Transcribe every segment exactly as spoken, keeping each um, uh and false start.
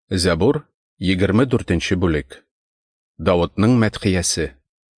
Зәбур егерме дүртенче бүлек. Давудның мәдхиясе.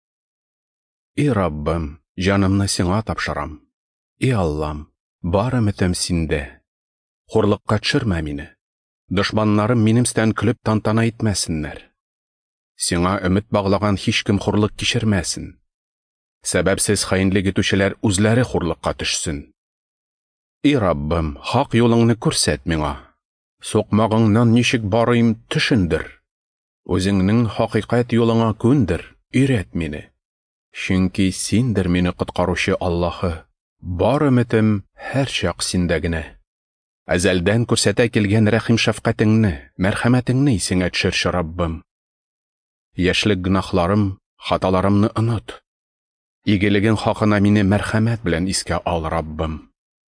И Раббым, җанымны сиңа тапшырам. И Аллам, бары өметем синдә. Хурлыкка төшермә мине. Дошманнарым минемстән көлеп тантана итмәсеннәр. Сиңа өмет баглаган һичкем хурлык кичермәсен. Сәбәпсез хаинлек итүчеләр үзләре хурлыкка төшсен. И Раббым, хак юлыңны күрсәт миңа. Сукмагыңнан ничек барыйм төшендер. Үзеңнең хакыйкать юлыңа күндер, өйрәт мине. Чөнки синдер мине коткаручы Аллаһы. Бар өметем һәр чак синдә генә. Әзәлдән күрсәтә килгән рәхим шәфкатеңне, мәрхәмәтеңне исеңә төшерче Раббым. Яшьлек гөнаһларым, хаталарымны онот. Игелегең хакына мине мәрхәмәт белән искә ал, Раббым.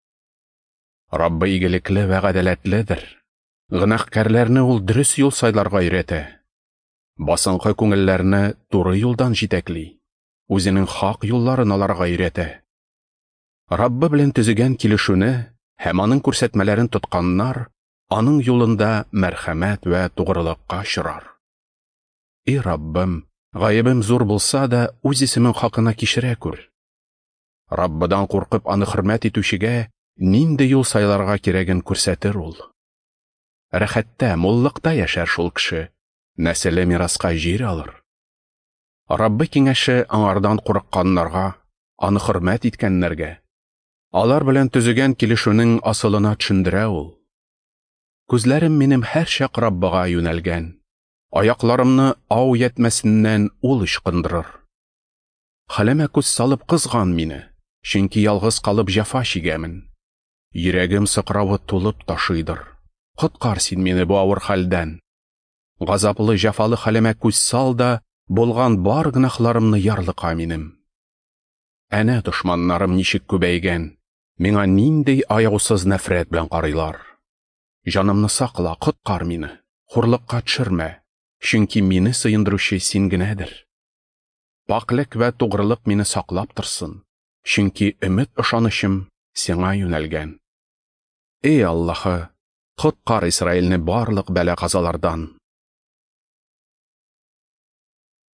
Раббы игелекле вә гадаләтледер. Гөнаһкарларны ул дөрес юл сайларга өйрәтә. Басынкы күңелләрне туры юлдан җитәкли. Үзенең хак юлларын аларга өйрәтә. Раббы белән төзегән килешүне һәм аның күрсәтмәләрен тотканнар аның юлында мәрхәмәт вә тугрылыкка чырар. И Раббым, гаебем зур булса да, үз исемең хакына кичерә күр. Раббыдан куркып аны хөрмәт итүчегә нинди юл сайларга кирәген күрсәтер ул. Рәхәттә, муллыкта яшәр шул кеше, нәселе мираска җир алыр. Раббы киңәше аңардан курыкканнарга, аны хөрмәт иткәннәргә, алар белән төзегән килешүнең асылына төшендерә ул. Күзләрем минем һәр чак Раббыга юнәлгән, аякларымны ау ятмәсеннән ул ычкындырыр. Хәлемә күз салып кызган мине, чөнки ялгыз калып җәфа чигәмен. Йөрәгем сыкравы тулып ташыйдыр. Коткар син мине бу авыр хәлдән. Газаплы җәфалы хәлемә күз сал да, булган бар гөнаһларымны ярлыка минем. Әнә дошманнарым ничек күбәйгән, миңа нинди аягусыз нәфрәт белән карыйлар. Җанымны сакла, коткар мине, хурлыкка төшермә, чөнки мине сыендыручы син генәдер. Паклык вә тугрылык мине саклап торсын, чөнки өмет ышанычым сиңа юнәлгән. Эй Аллаһы, коткар Исраилне барлык бәла-казалардан.